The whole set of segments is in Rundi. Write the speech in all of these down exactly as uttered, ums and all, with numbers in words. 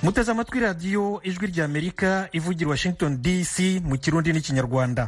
muteze amatwi radiyo ijwi ry'Amerika ivugira Washington D C mu kirundi n'ikinyarwanda.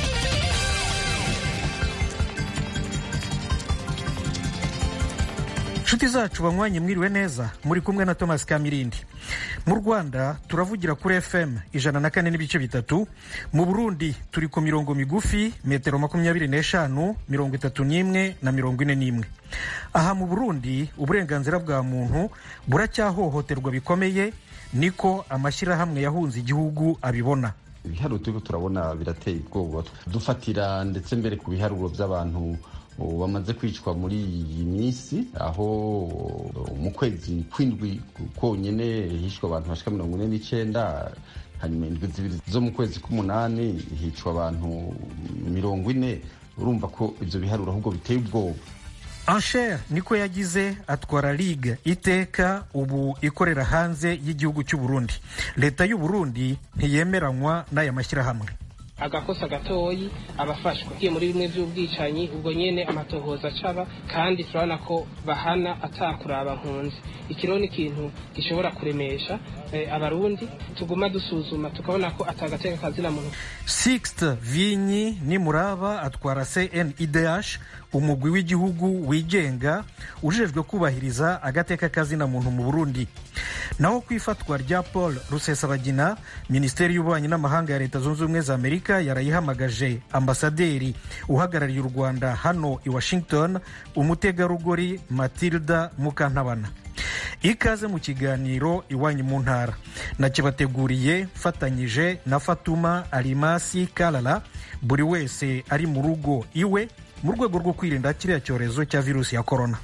Nshuti zacu banywanyi mwiriwe neza, muri kumwe na Thomas Kamirindi. Mu Rwanda turavugira kuri F M ijana na kane n'ibice bitatu, mu Burundi turi ku mirongo migufi metero makumyabiri n'eshanu, mirongo itatu n'imwe na mirongo ine n'imwe. Aha mu Burundi uburenganzira bwa muntu buracyahohoterwa bikomeye, niko amashyirahamwe yahunze igihugu abibona. Ibiharuro turiko turabona birateye ubwoba, dufatira ndetse mbere ku biharuro by'abantu bamaze kwicwa muri iyi minsi, aho mu kwezi kw'indwi konyene hishwe abantu bashika mirongo ine n'icenda, hanyuma indwi zibiri zo mu kwezi k'umunani hicwa abantu mirongo ine. Urumva ko ivyo biharuro ahubwo biteye ubwoba. Ansher niko yagize, atwara Ligue Iteka ubu ikorera hanze y'igihugu cy'u Burundi. Leta y'u Burundi ntiyemeranywa n'aya mashyirahamwe. Agakosa gatoyi abafashwe kiye muri bimwe by'ubwicanyi, ubwo nyene amatohoza acaba, kandi turabona ko bahana atakuraba nkunzi. Ikiro ni ikintu gishobora kuremesha e, abarundi tuguma dusuzuma tukabona ko atagateka kazina muntu. Sixte Vinyi ni muraba atwara C N I D H, umugwi w'igihugu wigenga ujejwe kubahiriza agateka kazina muntu mu Burundi. Naho kwifatwa rya Paul Rusesabagina, Ministeri y'Ububanyi n'Amahanga ya Leta Zunze Ubumwe za Amerika yarayihamagaje ambasaderi uhagarariye u Rwanda hano i Washington, umutegarugori Matilda Mukantabana. Ikaze mu kiganiro Iwanyu mu Ntara, nakibateguriye fatanyije na Fatuma Alimasi Kalala, buri wese ari mu rugo iwe mu rwego rwo kwirinda kiriya cyorezo cya virusi ya corona.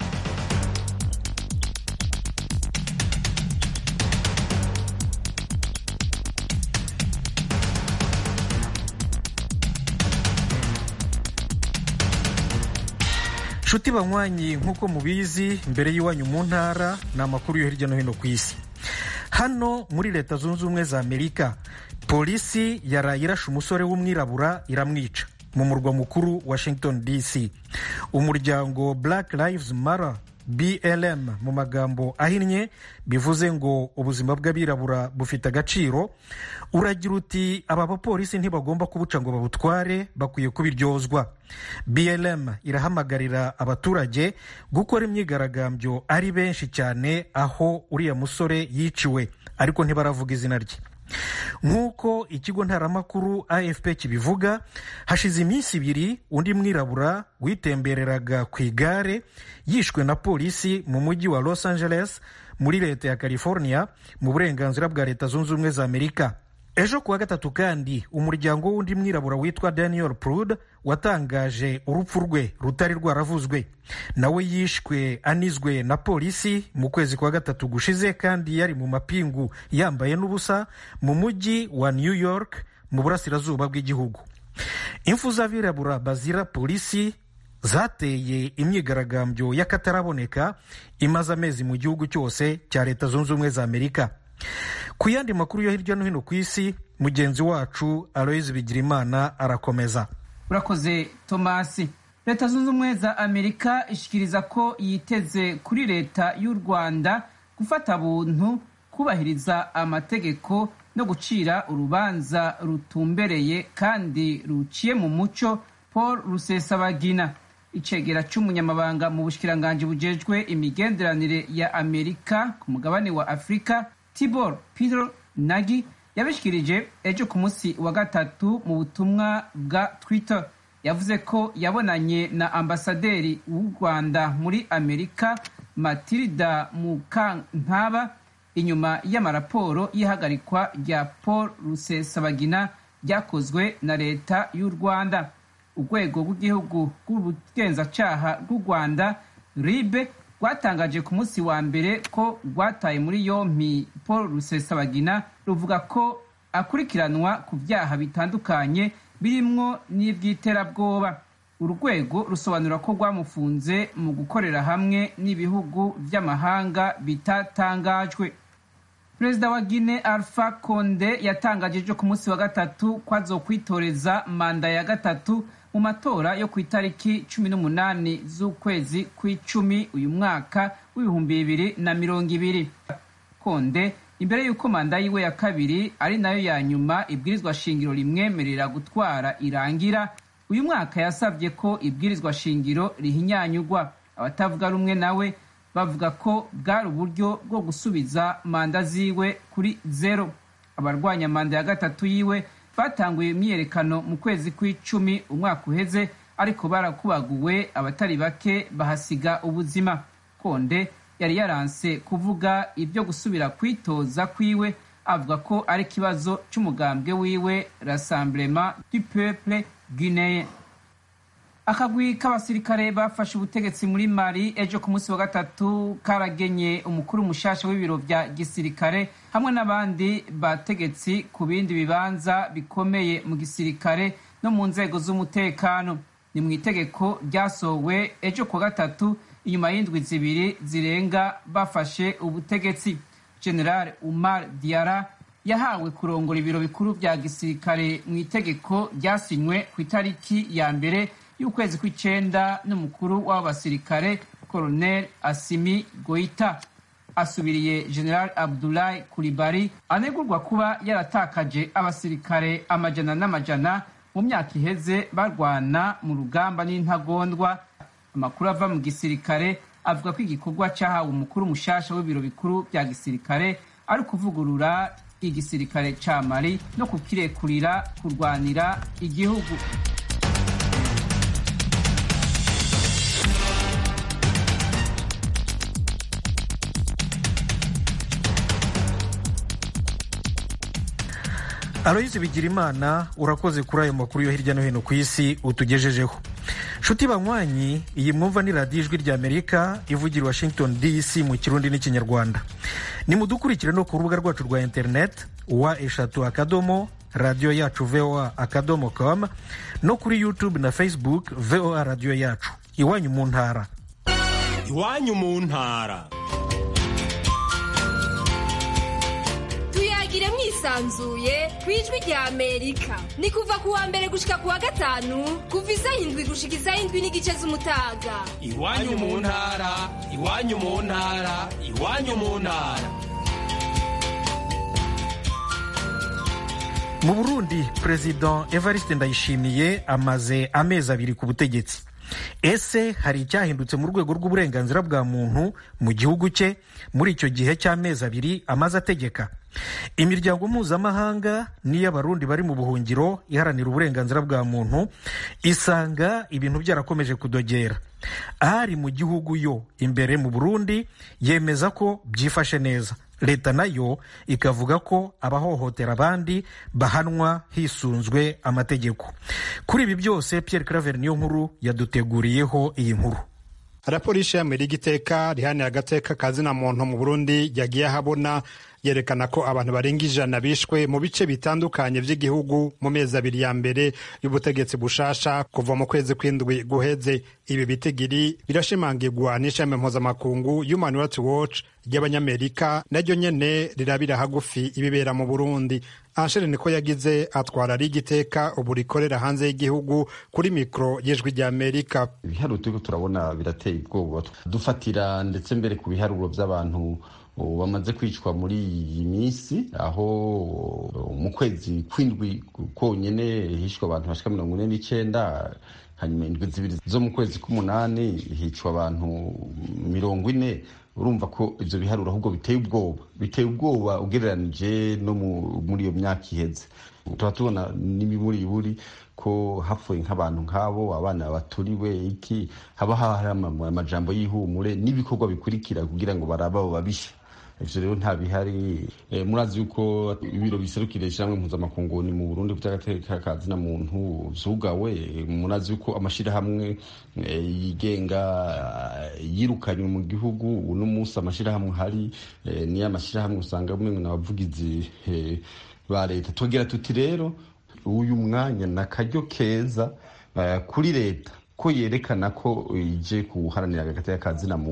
Shuti banywanyi, nk'uko mubizi, mbere y'Iwanyu mu Ntara ni amakuru yo hirya no hino ku isi. Hano muri Leta Zunze Ubumwe za Amerika, polisi yaraye irashe umusore w'umwirabura iramwica mu murwa mukuru Washington D C. Umuryango Black Lives Matter B L M mu magambo ahinnye, bivuze ngo ubuzima bw'abirabura bufite agaciro, uragira uti aba bapolisi ntibagomba kubuca ngo babutware, bakwiye kubiryozwa. B L M irahamagarira abaturage gukora imyigaragambyo ari benshi cyane aho uriya musore yiciwe, ariko ntibaravuga izina rye. Nk'uko ikigo ntaramakuru A F P kibivuga, hashize iminsi ibiri undi mwirabura witembereraga ku igare yishwe na polisi mu mujyi wa Los Angeles muri leta ya California mu burenganzira bwa Leta Zunze Ubumwe za Amerika. Ejo kuwa gatatu kandi umuryango w'undi mwirabura witwa Daniel Prude watangaje urupfu rwe rutari rwaravuzwe. Nawe yishwe anizwe na polisi mu kwezi kwa gatatu gushize, kandi yari mu mapingu yambaye n'ubusa mu mujyi wa New York mu burasirazuba bw'igihugu. Impfu z'abirabura bazira polisi zateye imyigaragambyo y'akataraboneka imaze amezi mu gihugu cyose cya Leta Zunze Ubumwe za Amerika. Ku yandi makuru yo hirya no hino ku isi, mugenzi wacu Aloise Bigirimana arakomeza. Urakoze Tomasi. Leta Zunze Ubumwe za Amerika ishikiriza ko yiteze kuri leta y'u Rwanda gufata buntu, kubahiriza amategeko no gucira urubanza rutumbereye kandi ruciye mu muco Paul Rusesabagina. Icegera c'umunyamabanga mu bushikiranganje bujejwe imigenderanire ya Amerika ku mugabane wa Afrika, Tibor Peter Nagy, yabishikirije ejo ku munsi wa gatatu mu butumwa bwa Twitter. Yavuze ko yabonanye na ambasaderi w'u Rwanda muri Amerika Matilda Mukantabana inyuma y'amaraporo y'ihagarikwa rya Paul Rusesabagina ryakozwe na leta y'u Rwanda. Urwego rw'igihugu rw'ubugenzacyaha rw'u Rwanda R I B rwatangaje ku munsi wa mbere ko rwataye muri yompi Paul Rusesabagina, ruvuga ko akurikiranwa ku byaha bitandukanye birimwo n'iby'iterabwoba. Urwego rusobanura ko rwamufunze mu gukorera hamwe n'ibihugu by'amahanga bitatangajwe. Perezida wa Guinea Alpha Conde yatangaje ejo ku munsi wa gatatu ko azokwitoreza manda ya gatatu mu matora yo ku itariki cumi n'umunani z'ukwezi kw'icumi uyu mwaka w'ibihumbi bibiri na mirongo ibiri. Konde imbere y'uko manda yiwe ya kabiri ari nayo ya nyuma ibwirizwa shingiro rimwemerera gutwara irangira, uyu mwaka yasabye ko ibwirizwa shingiro rihinyanyurwa. Abatavuga rumwe nawe bavuga ko bwari uburyo bwo gusubiza manda ziwe kuri zero. Abarwanya manda ya gatatu yiwe batanguye imyiyerekano mu kwezi kw'icumi umwaka uheze, ariko barakubaguwe, abatari bake bahasiga ubuzima. Konde yari yaranse kuvuga ibyo gusubira kwitoza kwiwe, avuga ko ari ikibazo c'umugambwe wiwe Rassemblement du Peuple Guinéen. Akagwi k'abasirikare bafashe ubutegetsi muri Mali ejo ku munsi wa gatatu karagenye umukuru mushasha w'ibiro vya gisirikare hamwe n'abandi bategetsi ku bindi bibanza bikomeye mu gisirikare no mu nzego z'umutekano. Ni mu itegeko ryasowe ejo ku gatatu inyuma y'indwi zibiri zirenga bafashe ubutegetsi. General Umar Diara yahawe kurongora ibiro bikuru vya gisirikare mu itegeko ryasinywe ku itariki ya mbere y'ukwezi kw'icenda n'umukuru w'abasirikare Colonel Assimi Goita. Asubiriye General Abdoulaye Coulibaly anegurwa kuba yaratakaje abasirikare amajana n'amajana mu myaka iheze barwana mu rugamba n'intagondwa. Amakuru ava mu gisirikare avuga ko igikorwa cyahawe umukuru mushasha w'ibiro bikuru vya gisirikare ari kuvugurura igisirikare ca Mali no kukirekurira kurwanira igihugu. Aloyizi Bigirimana, urakoze kuri ayo makuru yo hirya no hino ku isi utugejejeho. Shuti banywanyi, iyi mwumva ni radiyo ijwi ry'Amerika ivugira Washington D C mu Kirundi n'Ikinyarwanda. Nimudukurikire no ku rubuga rwacu rwa internet wa eshatu akadomo radio yacu V O A akadomo com no kuri YouTube na Facebook V O A radio yacu. Iwanyu mu ntara. Iwanyu mu ntara. Tuyagire mwisanzuye kwijwi rya Amerika. Ni kuva ku wa mbere gushika ku wa gatanu kuva isaha indwi gushika isaha indwi n'igice z'umutaga. Iwanyu mu ntara, iwanyu mu ntara, iwanyu mu ntara. Mu Burundi, President Evariste Ndayishimiye amaze amezi abiri ku butegetsi. Ese hari icyahindutse mu rwego rw'uburenganzira bwa muntu mu gihugu cye muri icyo gihe cy'amezi abiri amaze ategeka? Imiryango mpuzamahanga n'iy'abarundi bari mu buhungiro iharanira uburenganzira bwa muntu isanga ibintu byarakomeje kudogera. Ahari mu gihugu yo imbere mu Burundi yemeza ko byifashe neza. Leta nayo ikavuga ko abahohotera abandi bahanwa hisunzwe amategeko. Kuri ibi byose Pierre Claver niyo nkuru yaduteguriyeho iyi nkuru. Raporo y'ishami ry'igiteka rihanira agateka kazina muntu mu Burundi yagiye ahabona yerekana ko abantu barenga ijana bishwe mu bice bitandukanye by'igihugu mu mezi abiri ya mbere y'ubutegetsi bushasha kuva mu kwezi kw'indwi guheze. Ibi bitigiri birashimangirwa n'ishami mpuzamakungu Human Rights Watch ry'Abanyamerika, naryo nyene rirabira hagufi ibibera mu Burundi. Anshere niko yagize atwara ari igiteka ubu rikorera hanze y'igihugu kuri mikro y'ijwi rya Amerika. Ibiharuro turiko turabona birateye ubwoba, dufatira ndetse mbere ku biharuro by'abantu bamaze kwicwa muri iyi minsi, aho mu kwezi kw'indwi konyene hishwe abantu bashika mirongo ine n'icenda, hanyuma indwi zibiri zo mu kwezi k'umunani hicwa abantu mirongo ine. Urumva ko ivyo biharuro ahubwo biteye ubwoba, biteye ubwoba ugereranije no muri iyo myaka iheze. Tuba tubona n'imiburiburi ko hapfuye nk'abantu nk'abo, abana baturiwe iki, haba hari amajambo y'ihumure n'ibikorwa bikurikira kugira ngo barabe abo babisha. Ivyo rero nta bihari. E, murazi yuko ibiro biserukira ishyirahamwe mpuzamakungu ni mu Burundi by'agateka kazina muntu zugawe. Murazi yuko amashirahamwe e, yigenga yirukanywe mu gihugu. Uno munsi amashirahamwe hari e, ni amashirahamwe usanga umwe n'abavugizi e, ba leta. Tugira tuti rero uyu mwanya nakaryo keza uh, kuri leta ko yerekana ko ije kuharanira agateka kazina muntu,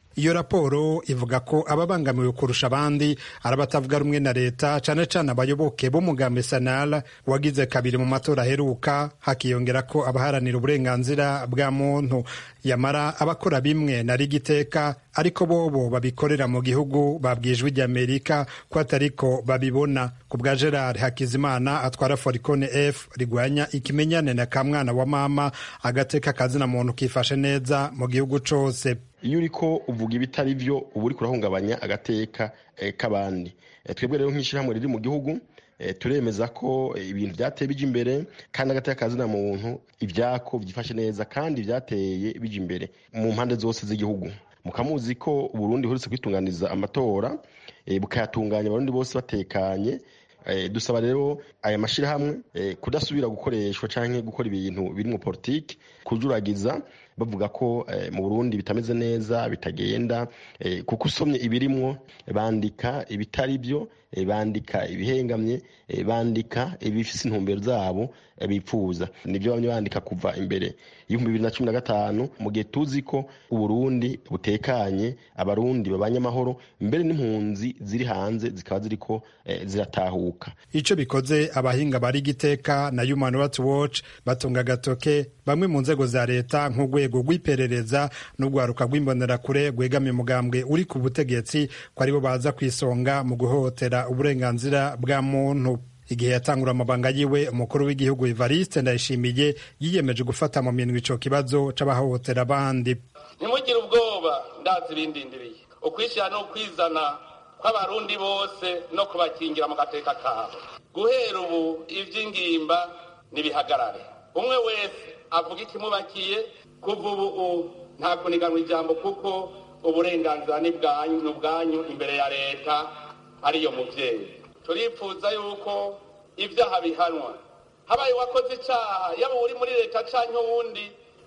iyo raporo ivuga ko ababangamiwe kurusha abandi ari abatavuga rumwe na leta cane cane abayoboke b'umugambi Sanal wagize kabiri mu matora aheruka, hakiyongera ko abaharanira uburenganzira bwa muntu. Yamara abakora bimwe na rigiteka ariko bobo babikorera mu gihugu babwijwe ry'Amerika ko atariko babibona. Ku bwa Gerard Hakizimana atwara Foricone F rigwanya ikimenyane na kamwana wa mama, agateka kazina muntu kifashe neza mu gihugu cose. Iyo uriko uvuga ibitari byo uba uriko urahungabanya agateka eh, k'abandi. Eh, twebwe rero nk'ishirahamwe riri mu gihugu eh, turemeza ko eh, ibintu byateye bija imbere kandi agateka kazina muntu ivyako byifashe neza kandi byateye bija imbere mu mpande zose z'igihugu. Mukamuzi ko Burundi horetse kwitunganiza amatora eh, bukayatunganya abarundi bose batekanye. Eh, dusaba rero aya mashirahamwe eh, kudasubira gukoreshwa canke gukora ibintu biri mu politiki kujuragiza bavuga ko eh, mu Burundi bitameze neza bitagenda eh, kuko usomye ibirimwo bandika ibitari byo eh, bandika ibihengamye eh, bandika ibifise intumbero zabo eh, bipfuza nivyo bamwe bandika kuva imbere y'ibihumbi bibiri na cumi na gatanu mu gihe tuzi ko Uburundi butekanye abarundi babanye amahoro mbere n'impunzi ziri hanze zikaba ziriko eh, ziratahuka. Ico bikoze abahinga bari giteka na Human Rights Watch batunga gatoke bamwe mu nzego za leta nk'urwego rw'iperereza n'urwaruka rw'imbonerakure rwegamiye umugambwe uri ku butegetsi ko aribo baza kwisonga mu guhotera uburenganzira bwa muntu. Igihe yatangura amabanga yiwe umukuru w'igihugu Evariste Ndayishimiye yiyemeje gufata mu minwe ico kibazo c'abahohotera abandi. Nimugire ubwoba ndazi bindindiriye ukwishyira no kwizana kw'abarundi bose no kubakingira mu gateka kabo. Guhera ubu ivy'ingimba nibihagarare, umwe wese avuga ikimubakiye. Kuva ubu nta kuniganwa ijambo kuko uburenganzira ni bwanyu bwanyu imbere ya leta ariyo muvyeyi. Turipfuza yuko ivyaha bihanwa, habaye wakoze icaha yaba uri muri leta canke uwundi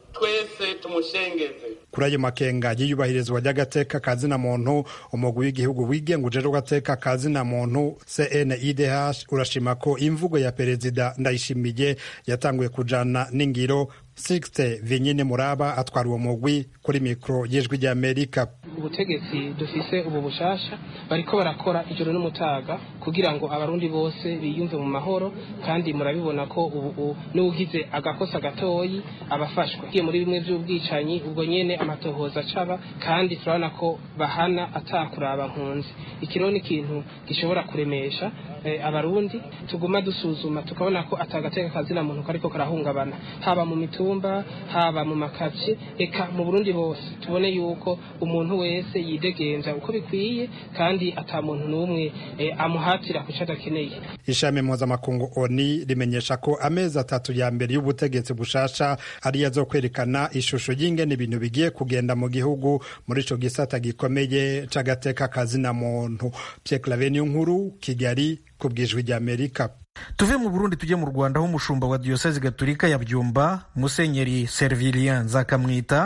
twese tumushengeze. Kuri ayo makenga y'iyubahirizwa ry'agateka kazina muntu, umugwi w'igihugu wigenga ujejwe agateka kazina muntu C N I D H urashima ko imvugo ya perezida Ndayishimiye yatanguye kujana n'ingiro. Sixte Vinyine Muraba atwara uwo mugwi kuri mikro y'ijwi ry'Amerika. Ubutegetsi dufise ubu bushasha bariko barakora ijoro n'umutaga kugira ngo abarundi bose biyumve mu mahoro, kandi murabibona ko ubu n'ugize agakosa gatoyi abafashwe kiye muri bimwe by'ubwicanyi ubwo nyene amatohoza caba, kandi turabona ko bahana atakuraba nkunzi. Ikiro ni ikintu gishobora kuremesha eh, abarundi tuguma dusuzuma tukabona ko atagateka kazina muntu kariko karahungabana haba mu mitumba haba mu makaci eka mu Burundi bose. Tubone yuko umuntu wese yidegenza uko bikwiye kandi ata muntu n'umwe eh, amuhatira kuca adakeneye. Ishami mpuzamakungu O N U rimenyesha ko amezi atatu ya mbere y'ubutegetsi bushasha ari yazo kwerekana ishusho y'ingene ibintu bigiye kugenda mu gihugu muri ico gisata gikomeye c'agateka kazina muntu. Pierre Claver Nkuru, Kigali, kubwijwe ry'Amerika. Tuve mu Burundi tujye mu Rwanda aho umushumba wa Diocese Gatolika ya Byumba Musenyeri Servilien Nzakamwita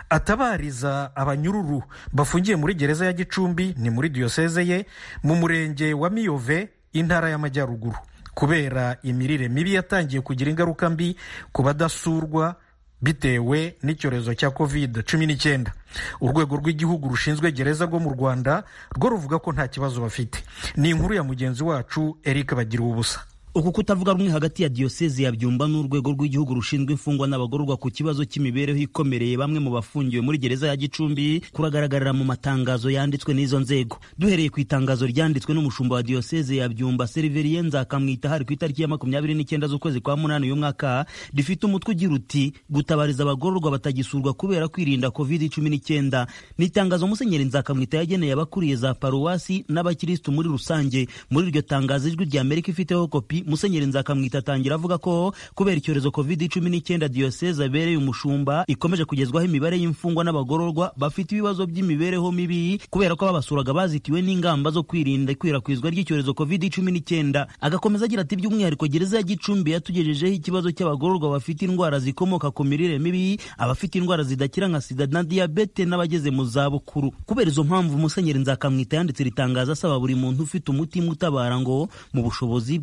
atabariza abanyururu bafungiye muri gereza ya Gicumbi ni muri diocese ye mu murenge wa Miyove intara y'Amajyaruguru kubera imirire mibi yatangiye kugira ingaruka mbi ku badasurwa bitewe n'icyorezo cya covid cumi n'icyenda. Urwego rw'igihugu rushinzwe gereza rwo mu Rwanda rwo ruvuga ko nta kibazo bafite. Ni inkuru ya mugenzi wacu Eric Bagira ubusa. Uku kutavuga rumwe hagati ya Diocese ya Byumba n'urwego rw'igihugu rushinzwe imfungwa n'abagororwa ku kibazo cy'imibereho ikomereye bamwe mu bafungiwe muri gereza ya Gicumbi kuragaragarira mu matangazo yanditswe n'izo nzego. Duhereye ku itangazo ryanditswe n'umushumba wa Diocese ya Byumba Servilien Nzakamwita hari ku itariki ya makumyabiri n'icyenda z'ukwezi kwa munani uyu mwaka, rifite umutwe ugira uti gutabariza abagororwa batagisurwa kubera kwirinda covid cumi n'icyenda. Ni itangazo Musenyeri Nzakamwita yageneye abakuriye za paruwasi n'abakirisitu muri rusange. Muri iryo tangazo ijwi ry'Amerika ifiteho kopi, Musenyeri Nzakamwita atangira avuga ko kubera icyorezo covid cumi n'icyenda Diocese abereye umushumba ikomeje kugezwaho imibare y'imfungwa n'abagororwa bafite ibibazo by'imibereho mibi kubera ko babasuraga bazitiwe n'ingamba zo kwirinda ikwirakwizwa ry'icyorezo covid cumi n'icyenda. Agakomeza agira ati by'umwihariko gereza ya Gicumbi yatugejejeho ikibazo cy'abagororwa bafite indwara zikomoka ku mirire mibi, abafite indwara zidakira nka sida na diabete n'abageze mu zabukuru. Kubera izo mpamvu Musenyeri Nzakamwita yanditse ritangaza asaba buri muntu ufite umutima utabara ngo mu bushobozi bwe agira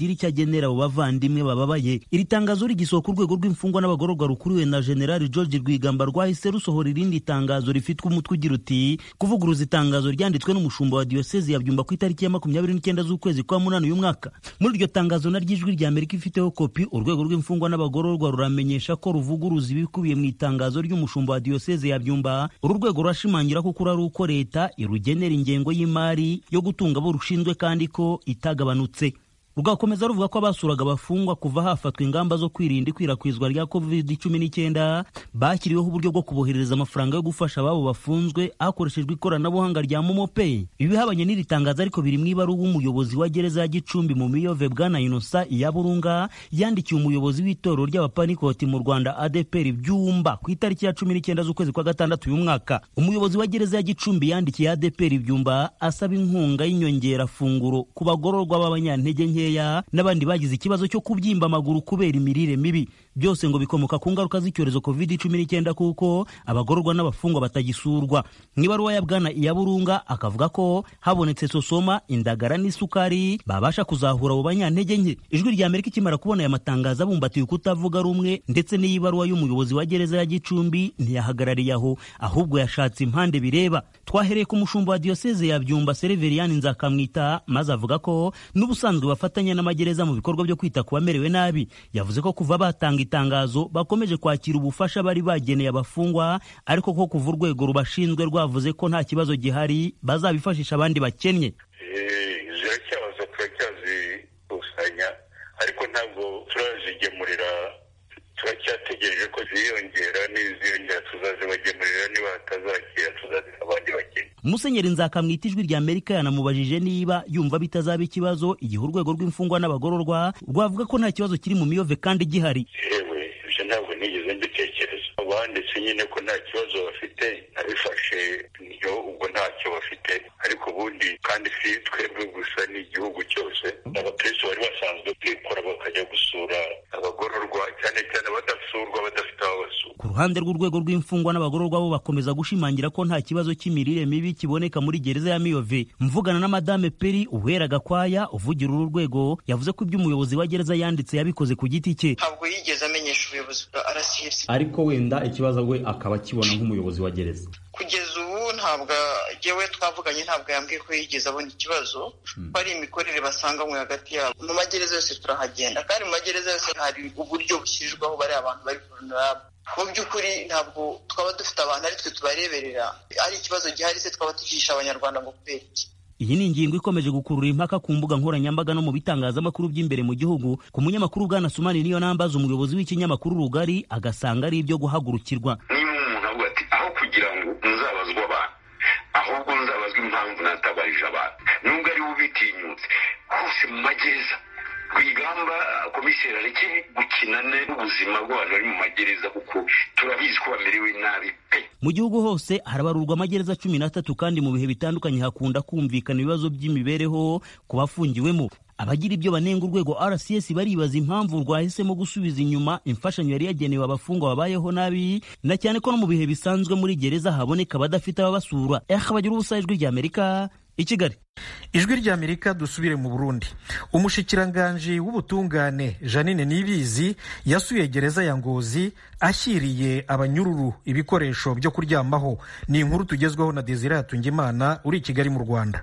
agira icyo agenera abo bavandimwe bababaye. Iri tangazo rigisohoka urwego rw'imfungwa n'abagororwa rukuriwe na General George Rwigamba rwahise rusohora irindi tangazo rifitwe umutwe ugira uti kuvuguruza itangazo ryanditswe n'umushumba wa diyoseze ya Byumba ku itariki ya makumyabiri n'icyenda z'ukwezi kwa munani uyu mwaka. Muri iryo tangazo naryo ijwi rya Amerika ifiteho kopi, urwego rw'imfungwa n'abagororwa ruramenyesha ko ruvuguruza ibikubiye mu itangazo ry'umushumba wa diyoseze ya Byumba. Uru rwego rurashimangira ko kuri ari uko leta irugenera ingengo y'imari yo gutunga abo rushinzwe kandi ko itagabanutse. Rugakomeza ruvuga ko abasuraga abafungwa kuva hafatwa ingamba zo kwirinda ikwirakwizwa rya covid cumi n'icyenda bashyiriweho uburyo bwo kuboherereza amafaranga yo gufasha ababo bafunzwe hakoreshejwe ikoranabuhanga rya Momo Pay. Ibi bihabanye n'iri tangazo ariko biri mu ibaruwa umuyobozi wa gereza ya Gicumbi mu Miyove Bwana Innocent Iyaburunga yandikiye umuyobozi w'itorero ry'abapanikoti mu Rwanda A D P R Byumba ku itariki ya cumi n'icyenda z'ukwezi kwa gatandatu uyu mwaka. Umuyobozi wa gereza ya Gicumbi yandikiye A D P R Byumba asaba inkunga y'inyongera funguro ku bagororwa b'abanyantege nke n'abandi bagize ikibazo cyo kubyimba amaguru kubera imirire mibi. Byose ngo bikomoka ku ngaruka z'icyorezo covid cumi n'icyenda kuko abagororwa n'abafungwa batagisurwa. Mwibaruwa ya Bwana Iyaburunga akavuga ko habonetse sosoma, indagara n'isukari babasha kuzahura abo banyantege nke. Ijwi rya Amerika ikimara kubona aya matangazo abumbatiye kutavuga rumwe ndetse n'iyibaruwa y'umuyobozi wa gereza ya Gicumbi ntiyahagarariye aho, ahubwo yashatse impande bireba. Twahereye ku mushumba wa diyoseze ya Byumba Sereveriani Nzakamwita maze avuga ko n'ubusanzwe bafatanya n'amagereza mu bikorwa byo kwita ku bamerewe nabi. Yavuze ko kuva batanga itangazo bakomeje kwakira ubufasha bari bageneye abafungwa, ariko ko kuva urwego rubashinzwe rwavuze ko nta kibazo gihari bazabifashisha abandi bakennye. Ziracyabaza turacyazikusanya ariko ntabwo turazigemurira, turacyategereje ko ziyongera, n'iziyongera tuzazibagemurira, niba hatazakira tuzaziha abandi bakennye. Musenyeri Nzakamwita ijwi rya Amerika yanamubajije niba yumva bitazaba ikibazo igihe urwego rw'imfungwa n'abagororwa rwavuga ko nta kibazo kiri mu Miyove kandi gihari. Yewe ibyo ntabwo nigeze mbitekereza. Banditse nyine ko nta kibazo bafite, nabifashe niyo ubwo ntacyo bafite, ariko ubundi kandi si twebwe gusa n'igihugu cyose. Abakristo bari basanzwe kwikora bakajya gusura abagororwa, cyane cyane badasurwa, badafite aho basura. Ku ruhande rw'urwego rw'imfungwa n'abagororwa bo bakomeza gushimangira ko nta kibazo cy'imirire mibi kiboneka muri gereza ya Miyove. Mvugana na Madame Peri Uwera Gakwaya uvugira uru rwego yavuze ko ibyo umuyobozi wa gereza yanditse yabikoze ku giti cye. Ntabwo yigeze amenyesha ubuyobozi bwa R C S. Ariko wenda ikibazo we akaba kibona nk'umuyobozi wa gereza. Kugeza ubu ntabwo yewe twavuganye, ntabwo yambwiye ko yigeze abona ikibazo. Bari imikorere basanganywe hagati yabo. Mu magereza yose turahagenda kandi mu magereza yose hari uburyo bushyirwaho bari abantu bari vulnerable. Mu by'ukuri ntabwo twaba dufite abantu ari twe tubareberera, ari ikibazo gihari se twaba tugisha abanyarwanda ngo kubera iki. Iyi ni ingingo ikomeje gukurura impaka ku mbuga nkoranyambaga no mu bitangazamakuru by'imbere mu gihugu. Ku munyamakuru Bwana Sumani niyo nambaza umuyobozi w'ikinyamakuru Rugari agasanga ari ibyo guhagurukirwa. Niba umuntu avuga ati aho kugira ngo nzabazwa abantu, ahubwo nzabazwa impamvu natabarije abantu, nubwo ari ubitinyutse hose mu magereza. Rwigamba komiseri areke gukina n'ubuzima bw'abantu bari mu magereza kuko turabizi ko bamerewe nabi pe. Mu gihugu hose harabarurwa amagereza cumi n'atatu kandi mu bihe bitandukanye hakunda kumvikana ibibazo by'imibereho ku bafungiwemo. Abagira ibyo banenga urwego R C S baribaza impamvu rwahisemo gusubiza inyuma imfashanyo yari yagenewe abafungwa babayeho nabi, na cyane ko no mu bihe bisanzwe muri gereza haboneka badafite ababasura. Bagira ubusa ijwi rya Amerika i Kigali. Ijwi rya Amerika dusubire mu Burundi. Umushikiranganji w'ubutungane Janine Nibizi yasuye gereza ya Ngozi ashyiriye abanyururu ibikoresho byo kuryamaho. Ni inkuru tugezweho na Desire Hatungimana uri i Kigali mu Rwanda.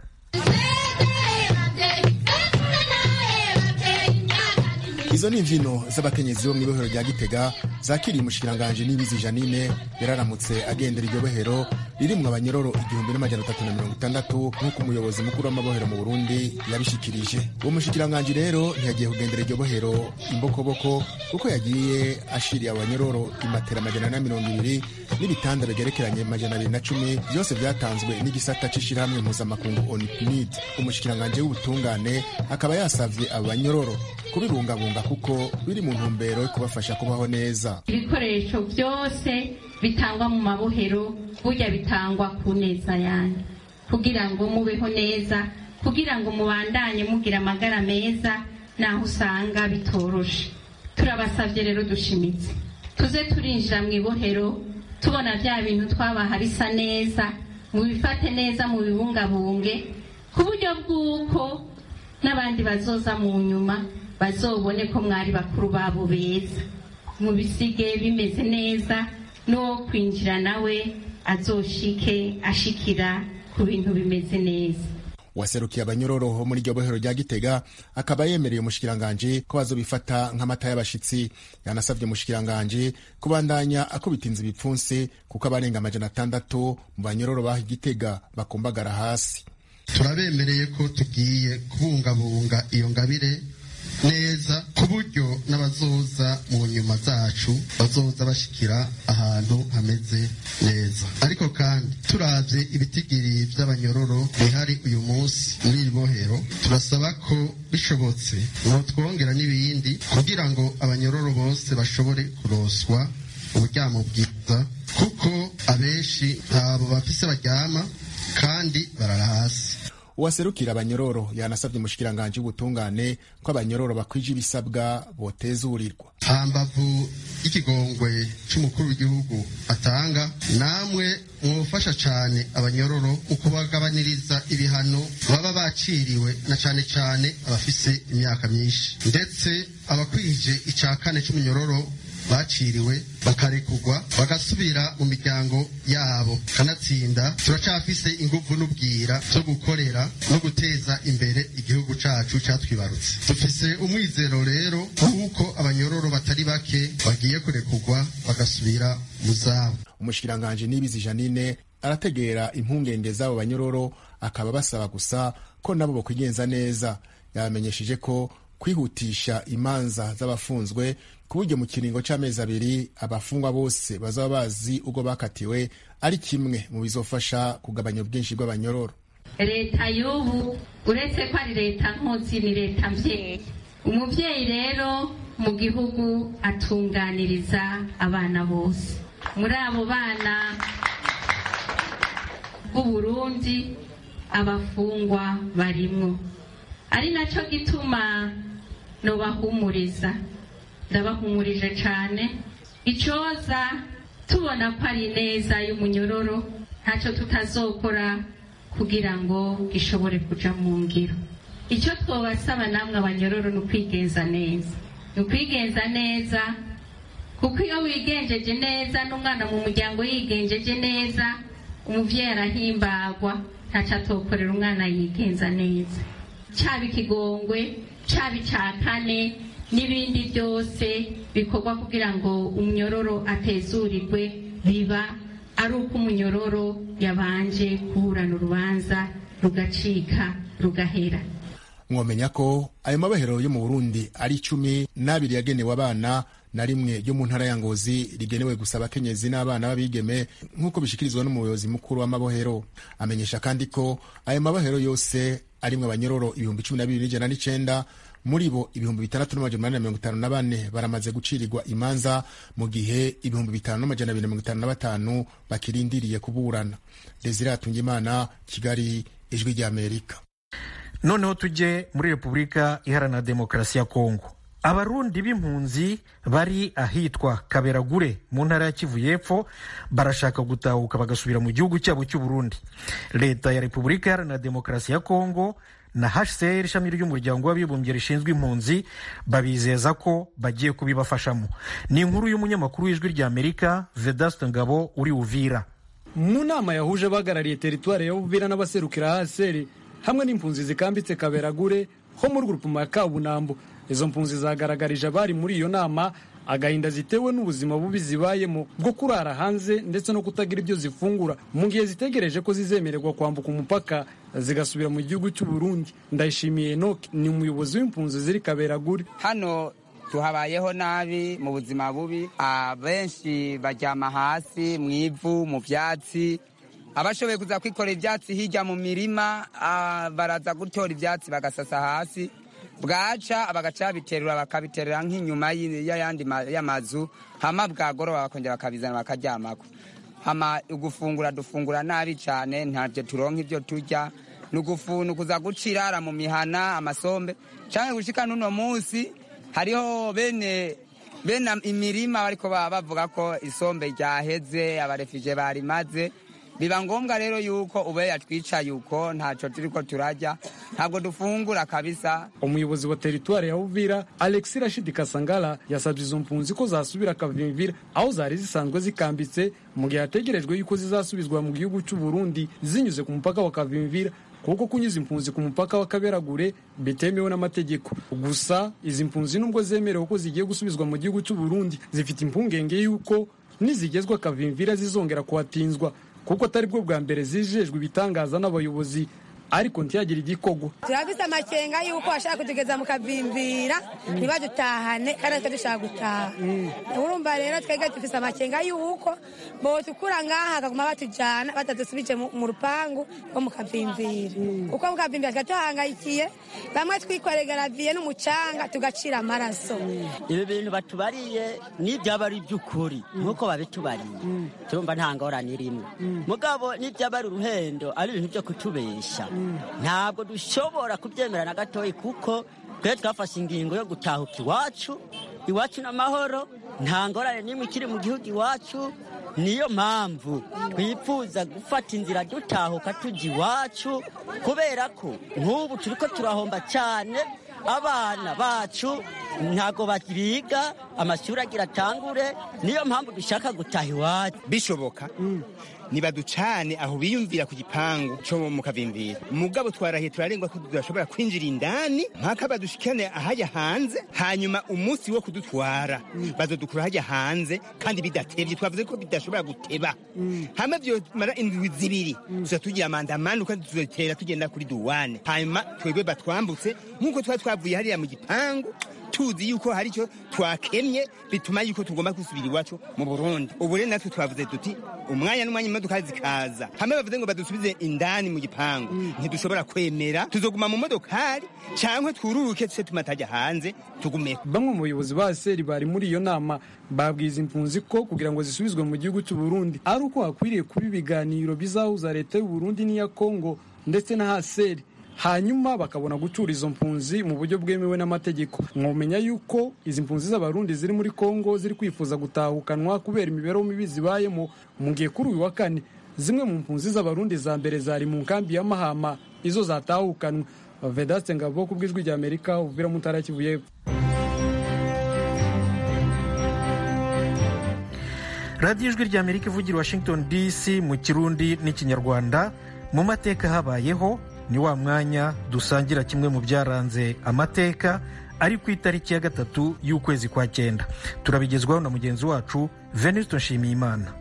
Izo ni imvino z'abakenyezi bo mu ibohero rya Gitega zakiriye umushikiranganji Nibizi Janine yararamutse agendera iryo bohero ririmwo abanyororo igihumbi n'amajana atatu na mirongo itandatu nk'uko umuyobozi mukuru w'amabohero mu Burundi yabishikirije. Uwo mushikiranganji rero ntiyagiye kugendera iryo bohero imbokoboko kuko yagiye ashiriye abanyororo imatera amajana na mirongo ibiri n'ibitanda bigerekeranye amajana abiri na cumi byose byatanzwe n'igisata c'ishirahamwe mpuzamakungu O N U P N I D. Umushikiranganji w'ubutungane akaba yasavye abanyororo kubibungabunga kuko biri mu ntumbero yo kubafasha kubaho neza. Ibikoresho byose bitangwa mu mabohero burya bitangwa ku neza yanyu kugira ngo mubeho neza, kugira ngo mubandanye mugira amagara meza naho usanga bitoroshe. Turabasavye rero dushimitse tuze turinjira mu ibohero tubona bya bintu twabaha bisa neza, mubifate neza, mu bibungabunge ku buryo bw'uko n'abandi bazoza mu nyuma bazobone ko mwari bakuru babo beza, mubisige bimeze neza, no kwinjira nawe azoshike ashikira ku bintu bimeze neza. waserukiye abanyororo muri iryo bohero rya Gitega akaba yemereye umushikiranganje ko bazobifata nk'amata y'abashitsi. Yanasabye umushikiranganje kubandanya akubitinza ibipfunsi kuko abarenga amajana atandatu mu banyororo baha Gitega bakumbagara hasi. Turabemereye ko tugiye kubungabunga iyo ngabire neza ku buryo n'abazoza mu nyuma zacu bazoza bashikira ahantu hameze neza. Ariko kandi turavye ibitigiri vy'abanyororo bihari uyu munsi muri iri bohero, turasaba ko bishobotse ngo twongera n'ibindi kugira ngo abanyororo bose bashobore kuroswa uburyamo bwiza, kuko abenshi ntabo bafise baryama kandi barara hasi. Uwaserukira abanyororo yanasabye umushikiranganje w'ubutungane ko abanyororo bakwije ibisabwa botezurirwa. Hambavu y'ikigongwe c'umukuru w'igihugu atanga, namwe mwofasha cane abanyororo ukubagabaniriza ibihano baba baciriwe, na cane cane abafise imyaka myinshi, ndetse abakwije ica kane c'umunyororo baciriwe bakarekugwa bagasubira mu miryango yabo. Kanatsinda turacafise inguvu n'ubwira zo gukorera no guteza imbere igihugu cacu catwibarutse. Dufise umwizero rero kuko abanyororo batari bake bagiye kurekugwa bagasubira mu zabo. Umushikiranganje Nibizi Janine arategera impungenge z'abo banyororo, akaba basaba gusa ko nabo bokwigenza neza. Yamenyesheje ko kwihutisha imanza z'abafunzwe ku buryo mu kiringo c'amezi abiri abafungwa bose bazaba bazi ubwo bakatiwe ari kimwe mu bizofasha kugabanya ubwinshi bw'abanyororo. Leta y'ubu uretse ko ari leta nkozi, ni leta mvyeyi. Umuvyeyi rero mu gihugu atunganiriza abana bose. Muri abo bana b'Uburundi abafungwa barimwo, ari naco gituma nobahumuriza. Ndabahumurije cane, icoza tubona ko ari neza y'umunyororo ntaco tutazokora kugira ngo gishobore kuja mu ngiro. Ico twobasaba namwe abanyororo ni ukwigenza neza, ni ukwigenza neza, kuko iyo wigenjeje neza n'umwana mu muryango yigenjeje neza, umuvyeyi arahimbagwa, ntaco atokorera umwana yigenza neza. Caba ikigongwe, caba ica kane, n'ibindi byose bikorwa kugira ngo umunyororo atezurirwe, biba ari uko umunyororo yabanje kuburana urubanza rugacika rugahera. Mwomenya ko ayo mabohero yo mu Burundi ari icumi n'abiri yagenewe abana na rimwe ryo mu ntara ya Ngozi rigenewe gusa abakenyezi n'abana babigeme, nk'uko bishikirizwa n'umuyobozi mukuru w'amabohero. Amenyesha kandi ko ayo mabohero yose arimwe abanyororo ibihumbi cumi na bibiri n'ijana n'icenda, muri bo ibihumbi bitandatu n'amajana umunani na mirongo itanu na bane baramaze gucirirwa imanza, mu gihe ibihumbi bitanu n'amajana abiri na mirongo itanu na batanu bakirindiriye kuburana. Desire Atungimana, Kigali, Ijwi ry'Amerika. Noneho tujye muri Repubulika Iharanira Demokarasi ya Kongo. Abarundi b'impunzi bari ahitwa Kaberagure mu ntara ya Kivu y'Epfo barashaka gutahuka bagasubira mu gihugu cyabo cy'u Burundi. Leta ya Repubulika Iharanira Demokarasi ya Kongo na H C R ishami ry'umuryango w'abibumbye rishinzwe impunzi babizeza ko bagiye kubibafashamo. Ni inkuru y'umunyamakuru w'Ijwi ry'Amerika Vedaste Ngabo uri Uvira. Mu nama yahuje bagarariye teritwari ya Uvira n'abaserukira H C R hamwe n'impunzi zikambitse Kaberagure ho muri grupuma ya Kabunambo. Izo mpunzi zagaragarije abari muri iyo nama agahinda zitewe n'ubuzima bubi zibayemo bwo kurara hanze ndetse no kutagira ibyo zifungura mu gihe zitegereje ko zizemererwa kwambuka umupaka zigasubira mu gihugu cy'u Burundi. Ndayishimiye Enoch ni umuyobozi w'impunzi ziri Kaberagure. Hano tuhabayeho nabi mu buzima bubi, abenshi baryama hasi mu ivu, mu vyatsi. Abashoboye kuza kwikorera ivyatsi hirya mu mirima baraza gutora ivyatsi bagasasa hasi, bwaca abagaca biterura bakabiterera nk'inyuma y'ayandi y'amazu, hama bwagoroba bakongera bakabizana bakaryamako. Hama ugufungura dufungura nabi cane, ntavyo turonka ivyo turya, n'ugufunu kuza gucirara mu mihana amasombe canke gushika n'uno munsi hariho bene bene imirima bariko bavuga ko isombe ryaheze, abarefije bari maze biba ngombwa rero yuko ube yatwicaye uko ntacyo turiko turajya ntabwo dufungura kabisa. Umuyobozi wa teritwari ya Uvira Alexis Rashid Kasangala yasabye izo mpunzi ko zasubira Kavimvira aho zari zisanzwe zikambitse mu gihe hategerejwe yuko zizasubizwa mu gihugu cy'u Burundi zinyuze ku mupaka wa Kavimvira kuko kunyuza impunzi ku mupaka wa Kaberagure bitemewe n'amategeko. Gusa izi mpunzi nubwo zemerewe ko zigiye gusubizwa mu gihugu cy'u Burundi zifite impungenge yuko nizigezwa Kavimvira zizongera kuhatinzwa kuko atari bwo bwa mbere zijejwe ibitangaza n'abayobozi ariko ntiyagira igikogo. Turafite amakenga yuko ashaka kutugeza mu Kavimvira ntibadutahane kandi natwe dushaka gutaha. Urumva rero twebwe dufite amakenga yuko bo tukura ngaha akaguma batujana batadusubije mu rupangu rwo mu Kavimvira. Uko mu Kavimvira twatuhangayikiye bamwe twikorera viye n'umucanga tugacira amaraso. Ibi bintu batubariye n'ibyaba ari by'ukuri nkuko babitubariye turumva nta ngorane irimo. Mugabo n'ibyaba ari uruhendo ari ibintu byo kutubesha ntabwo dushobora kubyemera na gatoyi kuko twe twafashe ingingo yo gutahuka iwacu iwacu n'amahoro nta ngorane n'imwe ikiri mu gihugu iwacu. Niyo mpamvu twifuza gufata inzira dutahuka tujya iwacu kubera ko nk'ubu turiko turahomba cyane. Abana bacu ntago babiga amashuri agira atangure niyo mpamvu dushaka gutaha iwacu bishoboka. Nibaducane aho biyumvira ku gipangu cyo mu Kavimvira mugabo twarahiye turarengwa ko tudashobora kwinjira indani mpaka badushikane ahajya hanze hanyuma umunsi wo kudutwara bazodukura hajya hanze kandi bidatevye twavuze ko bidashobora guteba hama byo mara indwi zibiri tuza tugiye amandamano kandi tuzotera tugenda kuri duwane hanyuma twebwe batwambutse nkuko twa twavuye hariya mu gipangu tuzi yuko hari cyo twakemye bituma yuko tugomba gusubira iwacu mu Burundi. Ubu rero natwe twavuze tuti umwanya n'umwanya imodoka zikaza hamwe bavuze ngo badusubize indani mu gipangu ntidushobora kwemera tuzoguma mu modokari cyangwa twururuke tse tumatajya hanze tugume. Bamwe mu bayobozi ba seri bari muri iyo nama babwiza impunzi ko kugira ngo zisubizwe mu gihugu cy'u Burundi ari uko hakwiriye kuba ibiganiro bizahuza leta y'u Burundi n'iya Kongo ndetse na haseri hanyuma bakabona gucura izo mpunzi mu buryo bwemewe n'amategeko. Mwomenya yuko izi mpunzi z'abarundi ziri muri Kongo ziri kwifuza gutahukanwa kubera imibereho mibi zibayemo mu gihe kuri uyu wa kane zimwe mu mpunzi z'abarundi za mbere zari mu nkambi ya Mahama izo zatahukanwa. Vedaste Ngabo ku bw'ijwi rya Amerika Uvira mu ntara ya Kivu y'Epfo. Radio Ijwi rya Amerika ivugira Washington D C mu Kirundi n'Ikinyarwanda. Mu mateka habayeho ni wa mwanya dusangira kimwe mu byaranze amateka ari ku itariki ya gatatu y'ukwezi kwa cyenda. Turabigezwaho na mugenzi wacu Venuste Nshimiyimana.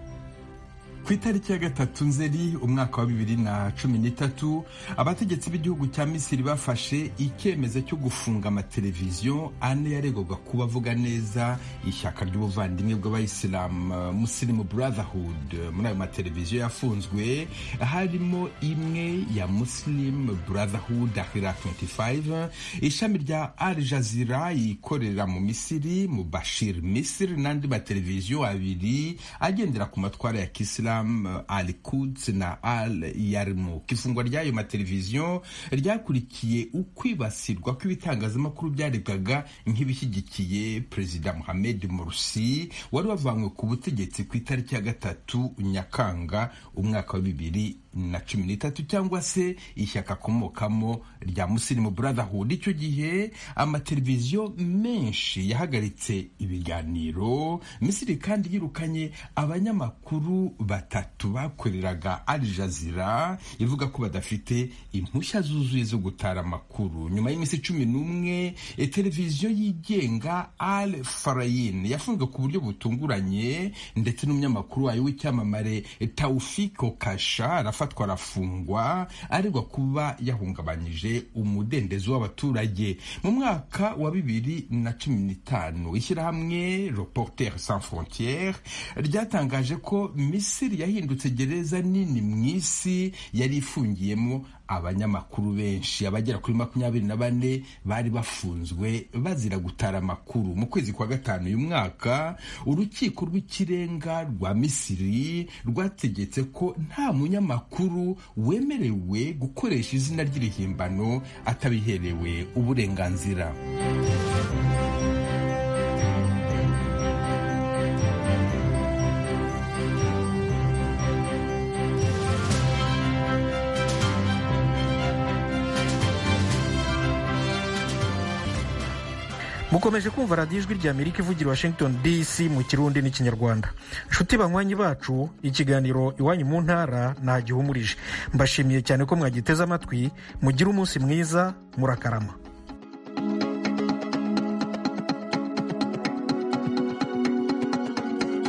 Ku itariki ya gatatu Nzeri umwaka wa bibiri na cumi n'itatu abategetsi b'igihugu cya Misiri bafashe icyemezo cyo gufunga amateleviziyo ane yaregwaga kuba avuga neza ishyaka ry'ubuvandimwe bw'abayisilamu Muslim Brotherhood. Muri ayo mateleviziyo yafunzwe harimo imwe ya Muslim Brotherhood Ahira twenty-five, ishami rya Al Jazeera ikorera mu Misiri mu Bashir Misiri n'andi mateleviziyo abiri agendera ku matwara ya Kisilamu Al-Quds na Al-Yarmouk. Ifungwa ry'ayo mateleviziyo ryakurikiye ukwibasirwa kw'ibitangazamakuru byaregwaga nk'ibishyigikiye Perezida Mohamed Morsi wari wavanywe ku butegetsi ku itariki ya gatatu Nyakanga umwaka wa bibiri na cumi n'itatu cyangwa se ishyaka akomokamo rya Muslim Brotherhood. Icyo gihe amateleviziyo menshi yahagaritse ibiganiro. Misiri kandi yirukanye abanyamakuru batatu bakoreraga Al Jazeera ivuga ko badafite impushya zuzuye zo gutara amakuru. Nyuma y'iminsi cumi n'umwe televiziyo yigenga Al Farayin yafunzwe ku buryo butunguranye ndetse n'umunyamakuru wayo w'icyamamare Taufik Kasha arafatwa arafungwa aregwa kuba yahungabanyije umudendezo w'abaturage. Mu mwaka wa bibiri na cumi n'itanu ishyirahamwe Reporters Sans Frontières ryatangaje ko Misiri yahindutse gereza nini mu isi yari ifungiyemo abanyamakuru benshi. Abagera kuri makumyabiri na bane bari bafunzwe bazira gutara amakuru. Mu kwezi kwa gatanu uyu mwaka urukiko rw'ikirenga rwa Misiri rwategetse ko nta munyamakuru wemerewe gukoresha izina ry'irihimbano atabiherewe uburenganzira. mukomeje kumva radiyo ijwi rya amerika ivugira washington dc mu kirundi n'ikinyarwanda. nshuti banywanyi bacu, ikiganiro iwanyu mu ntara ntagihumurije. mbashimiye cyane ko mwagiteze amatwi. mugire umunsi mwiza, murakarama.